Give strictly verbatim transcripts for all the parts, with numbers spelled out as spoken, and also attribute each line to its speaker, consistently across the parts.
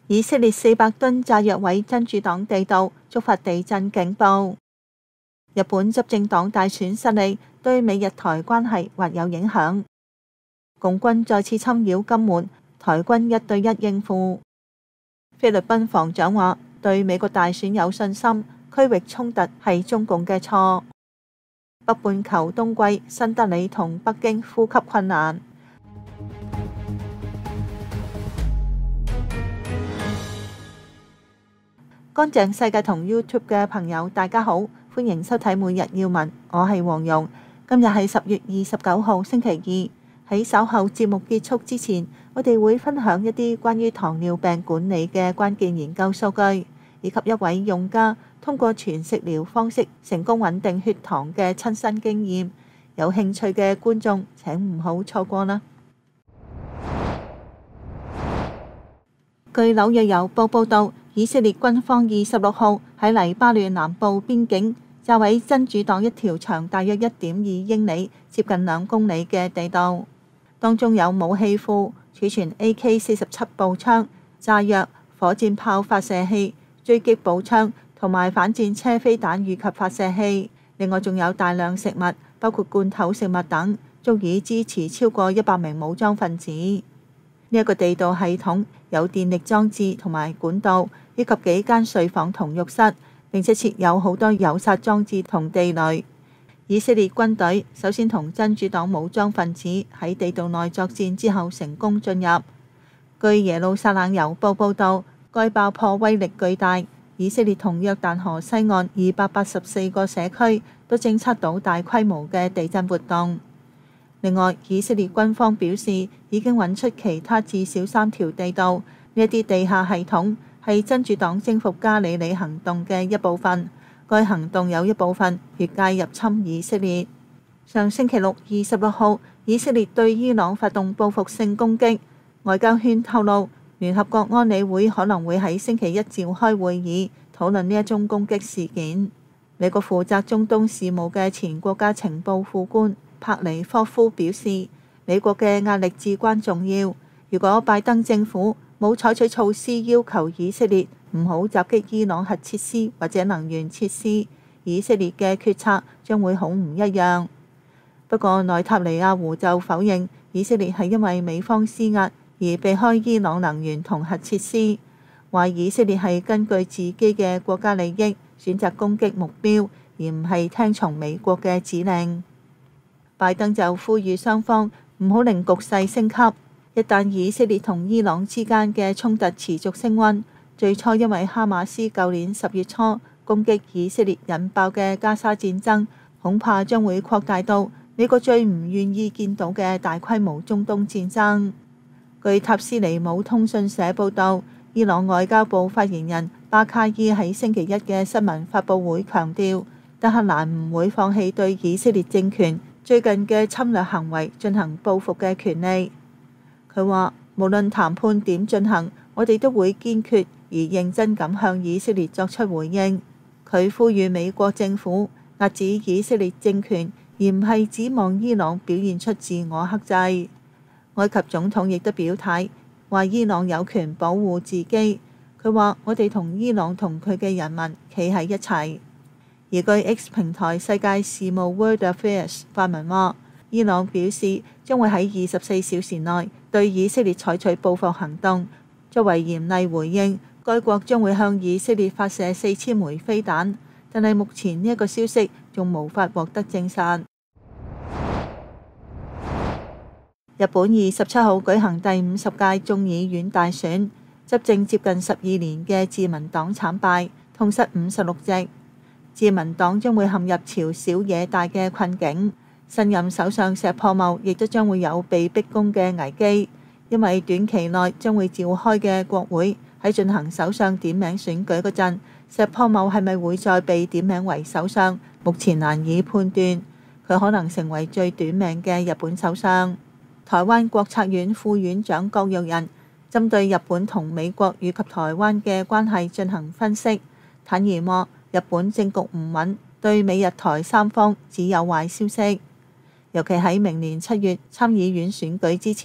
Speaker 1: 以色列四百噸炸藥毀真主黨地道，觸發地震警報。日本執政黨大選失利，對美日台關係或有影響。共軍再次侵擾金門，台軍一對一應付。菲律賓防長話對美國大選有信心，區域衝突係中共嘅錯。北半球冬季，新德里同北京呼吸困難。乾淨世界同 YouTube 嘅朋友，大家好，歡迎收睇每日要聞，我係黃蓉。今日係十月二十九號星期二，喺稍後節目結束之前，我哋會分享一啲關於糖尿病管理嘅關鍵研究數據，以及一位用家通過全食療方式成功穩定血糖嘅親身經驗。有興趣嘅觀眾請唔好錯過啦。據紐約郵報報導，以色列軍方二十六號喺黎巴嫩南部邊境炸毀真主黨一條長大約一點二英里、接近兩公里嘅地道，當中有武器庫、儲存 A K 四十七步槍、炸藥、火箭炮發射器、狙擊步槍同埋反戰車飛彈以及發射器。另外仲有大量食物，包括罐頭食物等，足以支持超過一百名武裝分子。呢一個地道系統有電力裝置同埋管道，以及幾間睡房同浴室，並且設有好多誘殺裝置同地雷。以色列軍隊首先同真主黨武裝分子喺地道內作戰之後成功進入。據耶路撒冷郵報報導，該爆破威力巨大，以色列同約旦河西岸二百八十四個社區都偵測到大規模嘅地震活動。另外，以色列軍方表示已經揾出其他至少三條地道，呢一啲地下系統係真主黨征服加里里行動嘅一部分。該行動有一部分越界入侵以色列。上星期六二十六號，以色列對伊朗發動報復性攻擊。外交圈透露，聯合國安理會可能會喺星期一召開會議，討論呢一宗攻擊事件。美國負責中東事務嘅前國家情報副官帕尼科夫表示，美國嘅壓力至關重要。如果拜登政府冇採取措施要求以色列唔好襲擊伊朗核設施或者能源設施，以色列嘅決策將會好唔一樣。不過內塔尼亞胡就否認以色列係因為美方施壓而避開伊朗能源同核設施，話以色列係根據自己嘅國家利益選擇攻擊目標，而唔係聽從美國嘅指令。拜登就呼籲雙方唔好令局勢升級。一旦以色列同伊朗之間嘅衝突持續升溫，最初因為哈馬斯舊年十月初攻擊以色列引爆嘅加沙戰爭，恐怕將會擴大到美國最唔願意見到嘅大規模中東戰爭。據塔斯尼姆通訊社報導，伊朗外交部發言人巴卡伊喺星期一嘅新聞發佈會強調，德黑蘭唔會放棄對以色列政權最近嘅侵略行為進行報復嘅權利。佢話，無論談判點進行，我哋都會堅決而認真咁向以色列作出回應。佢呼籲美國政府壓止以色列政權，而唔係指望伊朗表現出自我克制。埃及總統亦都表態，話伊朗有權保護自己。佢話，我哋同伊朗同佢嘅人民企喺一齊。而據 X 平台世界事務 World Affairs 發文話，伊朗表示將會喺二十四小時內對以色列採取報復行動。作為嚴厲回應，該國將會向以色列發射四千枚飛彈，但係目前呢一個消息仲無法獲得證實。日本二十七號舉行第五十屆眾議院大選，執政接近十二年嘅自民黨慘敗，痛失五十六席。自民黨將會陷入朝小野大嘅困境。新任首相石破茂亦都將會有被逼宮嘅危機，因為短期內將會召開嘅國會喺進行首相點名選舉嗰陣，石破茂係咪會再被點名為首相，目前難以判斷。佢可能成為最短命嘅日本首相。台灣國策院副院長郭玉仁針對日本同美國以及台灣嘅關係進行分析，坦言話日本政局唔穩，對美日台三方只有壞消息。尤其喺明年七月參議院選舉之前，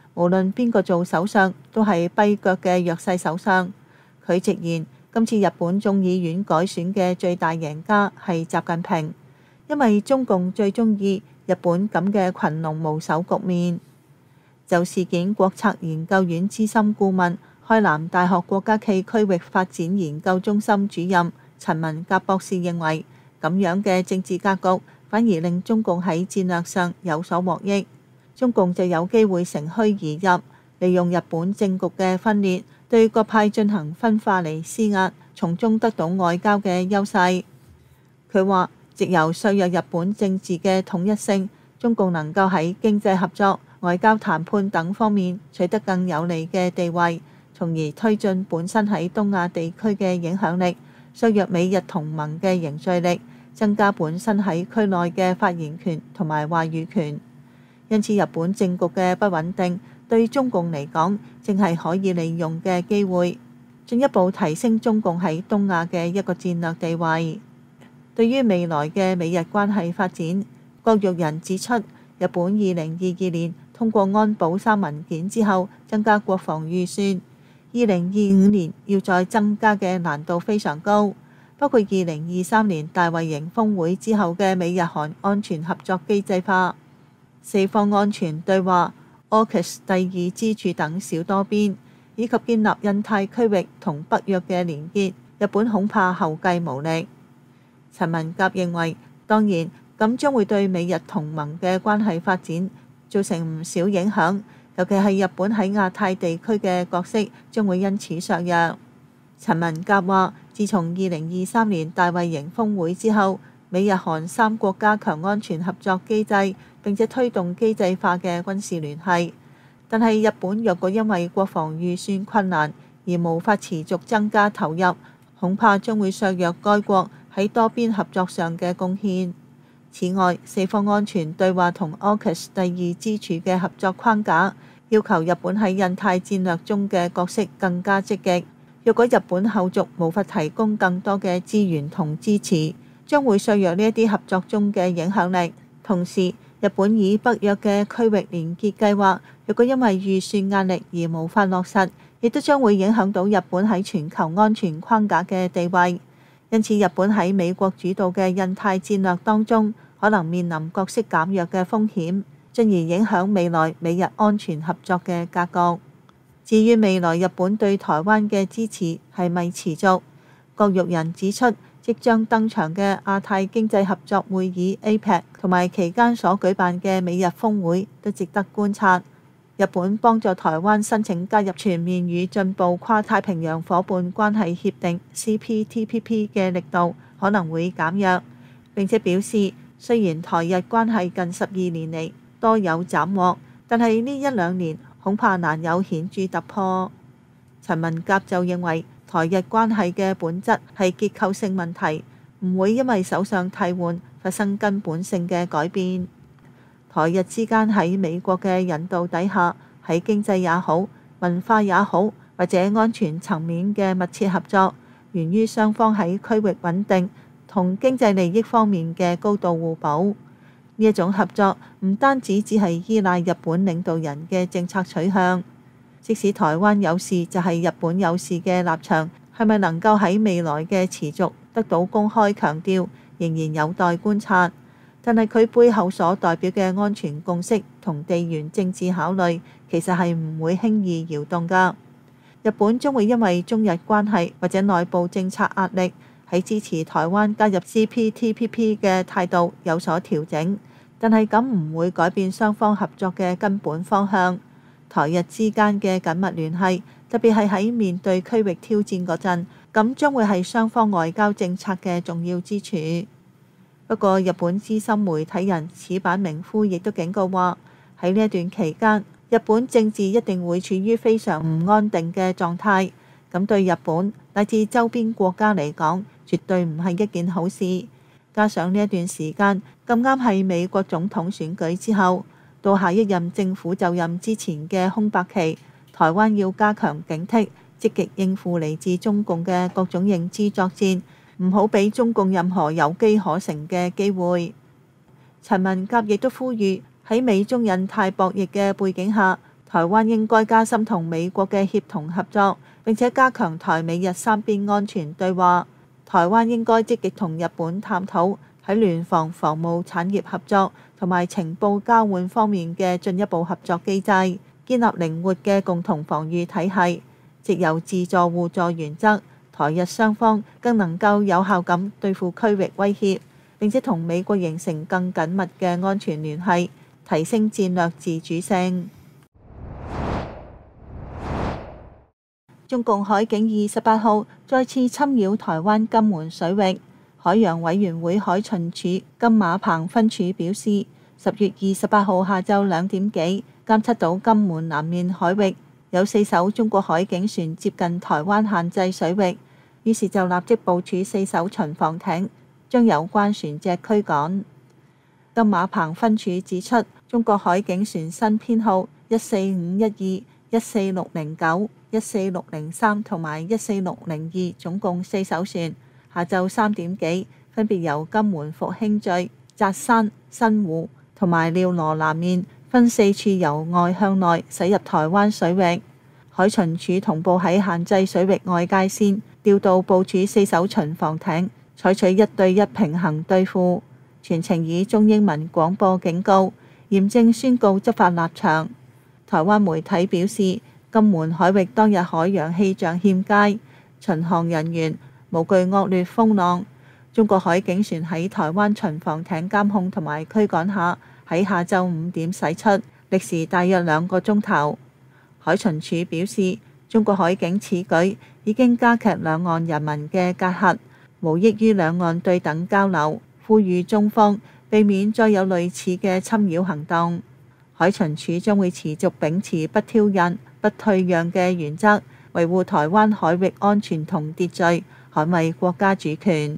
Speaker 1: 無論邊個做首相都係跛腳嘅弱勢首相。佢直言，今次日本眾議院改選嘅最大贏家係習近平，因為中共最鍾意日本咁嘅群龍無首局面。就事件，國策研究院資深顧問、開南大學國家暨區域發展研究中心主任陳文甲博士認為，咁樣嘅政治格局反而令中共喺戰略上有所獲益，中共就有機會乘虛而入，利用日本政局嘅分裂，對各派進行分化嚟施壓，從中得到外交嘅優勢。佢話，藉由削弱日本政治嘅統一性，中共能夠喺經濟合作、外交談判等方面取得更有利嘅地位，從而推進本身喺東亞地區嘅影響力，削弱美日同盟嘅凝聚力，增加本身喺區內嘅發言權同埋話語權。因此，日本政局嘅不穩定對中共嚟講，正係可以利用嘅機會，進一步提升中共喺東亞嘅一個戰略地位。對於未來嘅美日關係發展，郭玉仁指出，日本二零二二年通過安保三文件之後，增加國防預算，二零二五年要再增加嘅難度非常高，包括二零二三年大衛營峰會之後嘅美日韓安全合作機制化、四方安全對話、A U K U S 第二支柱等小多邊，以及建立印太區域同北約嘅連結，日本恐怕後繼無力。陳文甲認為，當然咁將會對美日同盟嘅關係發展造成唔少影響，尤其係日本喺亞太地區嘅角色將會因此削弱。陳文甲話，自從二零二三年大衛營峰會之後，美日韓三國加強安全合作機制，並且推動機制化嘅軍事聯繫。但係日本若果因為國防預算困難而無法持續增加投入，恐怕將會削弱該國喺多邊合作上嘅貢獻。此外，四方安全對話同 A U K U S 第二支柱嘅合作框架，要求日本喺印太戰略中嘅角色更加積極。若果日本後續無法提供更多嘅資源同支持，將會削弱呢一啲合作中嘅影響力。同時，日本以北約嘅區域連結計劃，若果因為預算壓力而無法落實，亦都將會影響到日本喺全球安全框架嘅地位。因此，日本喺美國主導嘅印太戰略當中，可能面臨角色減弱嘅風險，進而影響未來美日安全合作嘅格局。至於未來日本對台灣嘅支持係咪持續，郭玉仁指出，即將登場嘅亞太經濟合作會議 A P E C 同埋期間所舉辦嘅美日峰會都值得觀察。日本幫助台灣申請加入全面與進步跨太平洋夥伴關係協定 C P T P P 嘅力度可能會減弱，並且表示雖然台日關係近十二年嚟多有斬獲，但係呢一兩年恐怕難有顯著突破。陳文甲就認為，台日關係嘅本質係結構性問題，唔會因為首相替換發生根本性嘅改變。台日之間喺美國嘅引導底下，喺經濟也好、文化也好，或者安全層面嘅密切合作，源於雙方喺區域穩定同經濟利益方面嘅高度互補。呢一種合作唔單止只係依賴日本領導人嘅政策取向，即使台灣有事就係日本有事嘅立場，係咪能夠喺未來嘅持續得到公開強調，仍然有待觀察。但係佢背後所代表嘅安全共識同地緣政治考慮，其實係唔會輕易搖動㗎。日本將會因為中日關係或者內部政策壓力，喺支持台灣加入 C P T P P 嘅態度有所調整，但係咁唔會改變雙方合作嘅根本方向。台日之間嘅緊密聯繫，特別係喺面對區域挑戰嗰陣，咁將會係雙方外交政策嘅重要支柱。不過，日本資深媒體人矢板明夫亦都警告話，喺呢一段期間，日本政治一定會處於非常唔安定嘅狀態。咁對日本乃至周邊國家嚟講，絕對唔係一件好事。加上呢一段時間咁啱係美國總統選舉之後，到下一任政府就任之前嘅空白期，台灣要加強警惕，積極應付嚟自中共嘅各種認知作戰，唔好俾中共任何有機可乘嘅機會。陳文甲亦都呼籲喺美中印太博弈嘅背景下， 台灣應該加深同美國嘅協同合作，並且加強台美日三邊安全對話。台灣應該積極同日本探討喺聯防防務產業合作同埋情報交換方面嘅進一步合作機制，建立靈活嘅共同防禦體系。藉由自助互助原則，台日雙方更能夠有效咁對付區域威脅，並且同美國形成更緊密嘅安全聯繫，提升戰略自主性。中共海警二十八號再次侵擾台灣金門水域，海洋委員會海巡署金馬棚分署表示，十月二十八號下晝兩點幾監測到金門南面海域有四艘中國海警船接近台灣限制水域，於是就立即部署四艘巡防艇，將有關船隻驅趕。金馬棚分署指出，中國海警船新編號一四五一二、一四六零九、一四六零三同埋一四六零二總共四艘船，下晝三點幾分別由金門復興嶼、扎山、新湖同埋廖羅南面分四處由外向內駛入台灣水域。海巡署同步喺限制水域外界線調度部署四艘巡防艇，採取一對一平衡對付，全程以中英文廣播警告，嚴正宣告執法立場。台灣媒體表示，金門海域當日海洋氣象欠佳，巡航人員無懼惡劣風浪。中國海警船喺台灣巡防艇監控同埋驅趕下，喺下晝五點駛出，歷時大約兩個鐘頭。海巡署表示，中國海警此舉已經加劇兩岸人民嘅隔閡，無益於兩岸對等交流，呼籲中方避免再有類似嘅侵擾行動。海巡署將會持續秉持不挑釁、不退讓嘅原則，維護台灣海域安全同秩序，捍衛國家主權。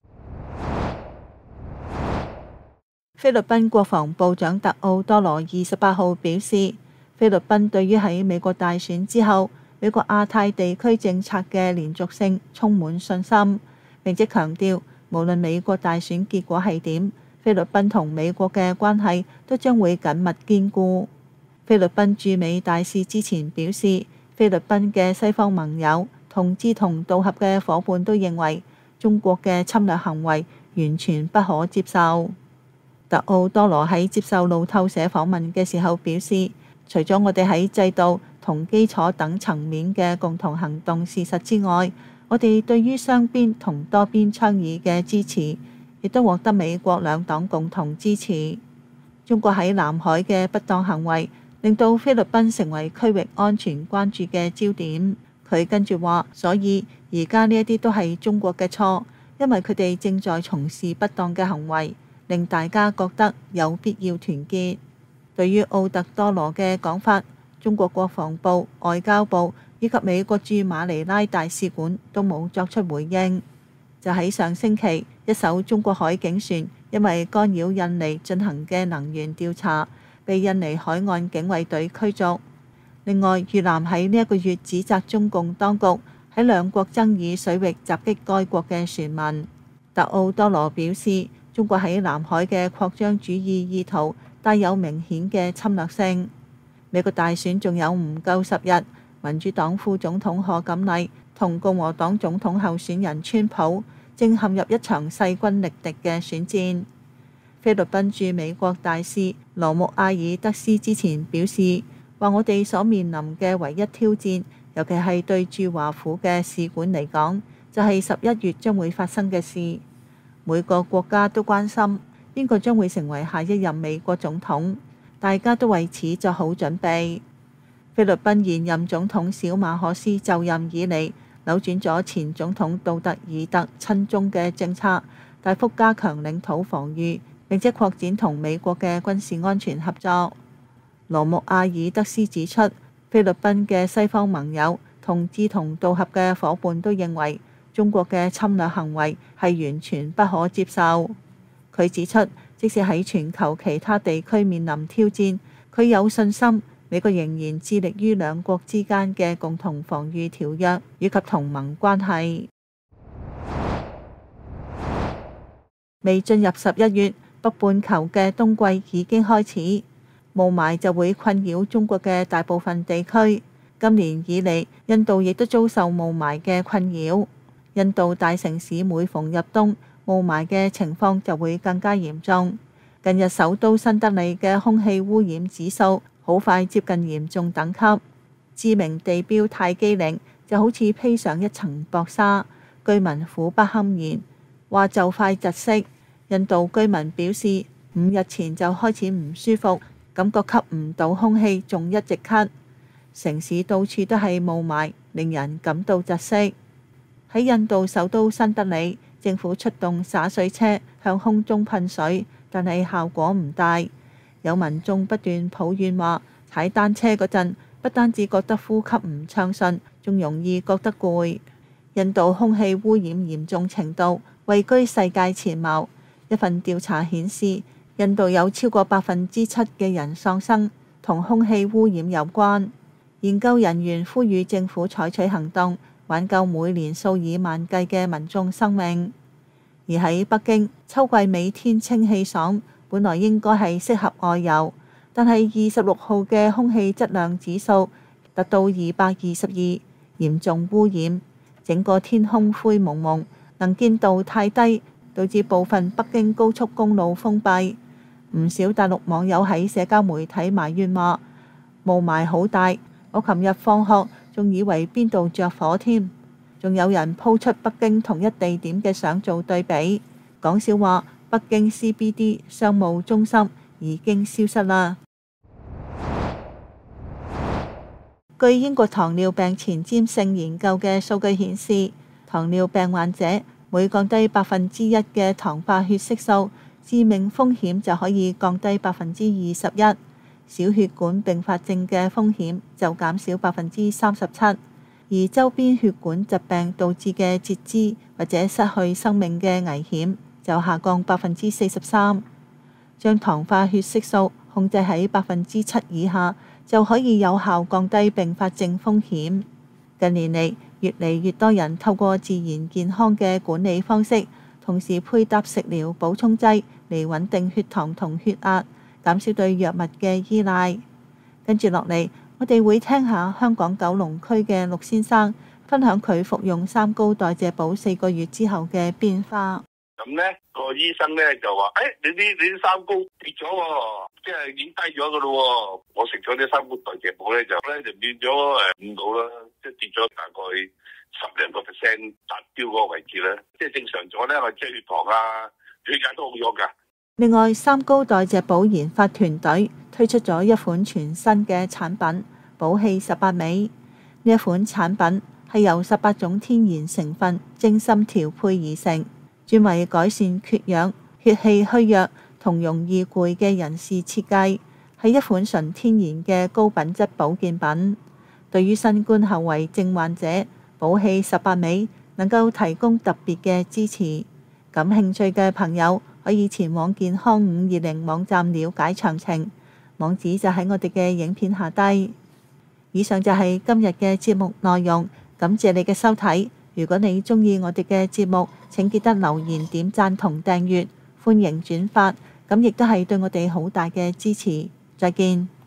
Speaker 1: 菲律賓國防部長特奧多羅二十八號表示，菲律賓對於喺美國大選之後美國亞太地區政策嘅連續性充滿信心，並且強調無論美國大選結果係點，菲律賓同美國嘅關係都將會緊密堅固。菲律賓駐美大使之前表示，菲律賓嘅西方盟友同志同道合嘅伙伴都認為中國嘅侵略行為完全不可接受。特奧多羅喺接受路透社訪問嘅時候表示，除咗我哋喺制度同基礎等層面嘅共同行動事實之外，我哋對於雙邊同多邊倡議嘅支持，亦都獲得美國兩黨共同支持。中國喺南海嘅不當行為令到菲律賓成為區域安全關注嘅焦點。佢跟住話，所以而家呢一啲都係中國嘅錯，因為佢哋正在從事不當嘅行為，令大家覺得有必要團結。對於奧特多羅嘅講法，中國國防部、外交部以及美國駐馬尼拉大使館都冇作出回應。就喺上星期，一艘中國海警船因為干擾印尼進行嘅能源調查，被印尼海岸警衛隊驅逐。另外，越南喺呢一個月指責中共當局喺兩國爭議水域襲擊該國嘅船民。特奧多羅表示，中國喺南海嘅擴張主義意圖帶有明顯嘅侵略性。美國大選仲有唔夠十日，民主黨副總統賀錦麗同共和黨總統候選人川普正陷入一場勢均力敵嘅選戰。菲律賓駐美國大使羅穆阿爾德斯之前表示，話我哋所面臨嘅唯一挑戰，尤其係對駐華府嘅使館嚟講，就係十一月將會發生嘅事。每個國家都關心邊個將會成為下一任美國總統，大家都為此做好準備。菲律賓現任總統小馬可斯就任以嚟，扭轉咗前總統杜特爾特親中嘅政策，大幅加強領土防禦，並且擴展同美國嘅軍事安全合作。羅穆阿爾德斯指出，菲律賓嘅西方盟友同志同道合嘅伙伴都認為中國嘅侵略行為係完全不可接受。佢指出，即使喺全球其他地區面臨挑戰，佢有信心美國仍然致力於兩國之間嘅共同防禦條約以及同盟關係。未進入十一月，北半球嘅冬季已經開始。 霧霾就會困擾中國嘅大部分地區。今年以嚟，印度亦都遭受霧霾嘅困擾。印度大城市每逢入冬，霧霾嘅情況就會更加嚴重。近日首都新德里嘅空氣污染指數好快接近嚴重等級，知名地標泰姬陵就好似披上一層薄紗，居民苦不堪言，話就快窒息。印度居民表示，五日前就開始唔舒服，感覺吸唔到空氣，仲一直咳。城市到處都係霧霾，令人感到窒息。喺印度首都新德里，政府出動灑水車向空中噴水，但係效果唔大。有民眾不斷抱怨話，踩單車嗰陣不單止覺得呼吸唔暢順，仲容易覺得攰。印度空氣污染嚴重程度位居世界前茅。一份調查顯示，印度有超過百分之七嘅人喪生同空氣污染有關。研究人員呼籲政府採取行動，挽救每年數以萬計嘅民眾生命。而喺北京，秋季尾天清氣爽，本來應該係適合外遊，但係二十六號嘅空氣質量指數達到二百二十二，嚴重污染，整個天空灰蒙蒙，能見度太低，導致部分北京高速公路封閉。唔少大陸網友喺社交媒體埋怨話，霧霾好大。我琴日放學仲以為邊度着火添，仲有人鋪出北京同一地點嘅相做對比，講笑話北京 C B D 商務中心已經消失啦。據英國糖尿病前瞻性研究嘅數據顯示，糖尿病患者每降低百分之一嘅糖化血色素，致命風險就可以降低百分之二十一。小血管併發症嘅風險就減少百分之三十七，而周邊血管疾病導致嘅截肢或者失去生命嘅危險就下降百分之四十三。將糖化血色素控制喺百分之七以下，就可以有效降低併發症風險。近年嚟，越嚟越多人透過自然健康嘅管理方式，同時配搭食療補充劑嚟穩定血糖同血壓，減少對藥物嘅依賴。跟住落嚟，我哋會聽下香港九龍區嘅陸先生分享佢服用三高代謝寶四個月之後嘅變化。
Speaker 2: 咁呢個醫生呢就話：誒、哎，你啲你啲三高跌咗喎，即係已經低咗噶咯。我食咗啲三高代謝寶咧，就咧就變咗誒五度啦，即係跌咗大概十零個 percent 達標嗰個位置咧，即係正常咗咧，我即係血糖啊、血壓都好咗噶。
Speaker 1: 另外，三高代謝寶研發團隊推出咗一款全新嘅產品寶氣十八味。呢一款產品係由十八種天然成分精心調配而成，專為改善缺氧、血氣虛弱同容易攰嘅人士設計，係一款純天然嘅高品質保健品。對於新冠後遺症患者，寶氣十八味能夠提供特別嘅支持。感興趣嘅朋友可以前往健康五二零網站了解詳情，網址就喺我哋嘅影片下低。以上就係今日嘅節目內容，感謝你嘅收睇。如果你鍾意我哋嘅節目，請記得留言、點讚同訂閱，歡迎轉發，咁亦都係對我哋好大嘅支持。再見。